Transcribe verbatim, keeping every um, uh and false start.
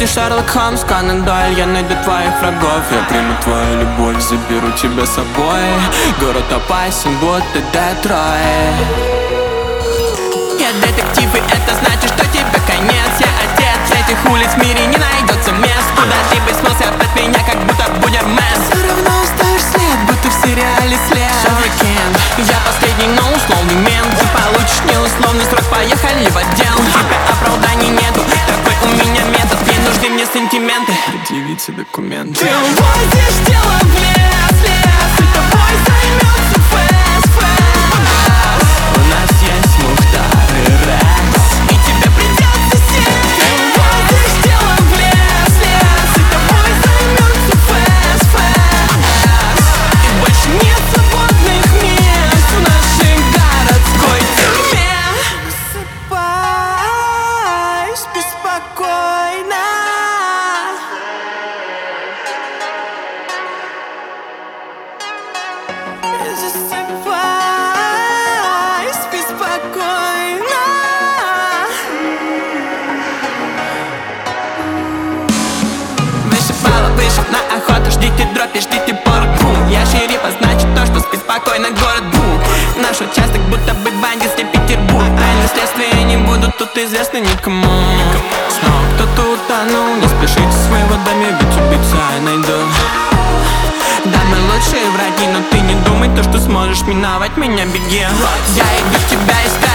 ты Шерлок Холмс, Конан Дойль. Я найду твоих врагов, я приму твою любовь, заберу тебя с собой. Город опасен, будто Детройт. Я детектив, и это значит, что тебе конец. Я отец, этих улиц в мире не найдется мест, куда ты бы смылся от меня, как будто Будермес. Все равно оставишь след, будто в сериале след. Шоуикенд, я последний, но условный мент. Ты получишь неусловный срок, поехали в отдел. Тебе оправданий нету, такой у меня метод. Не нужны мне сантименты, предъявите документы. Ты увозишь тело в лес, лес, и тобой займется фэс, фэс. У нас есть Мухтар и Рекс, и тебе придется сесть. Ты увозишь тело в лес, лес, и тобой займется фэс, фэс. И больше нет свободных мест в нашей городской тюрьме. Засыпай, спи спокойно. Засыпай, спи спокойно. Выше балла, вышел на охоту, ждите дропи, ждите порох, бум. Я шериф, а значит то, что спи спокойно, город бум. Наш участок будто бы бандитский Петербург. Тайны следствия не будут тут известны никому. Снова кто-то утонул, не спешите в своего доме, ведь убийца я найду. Да, мы лучшие враги, но ты не думай то, что сможешь миновать меня, беги. Я иду тебя искать.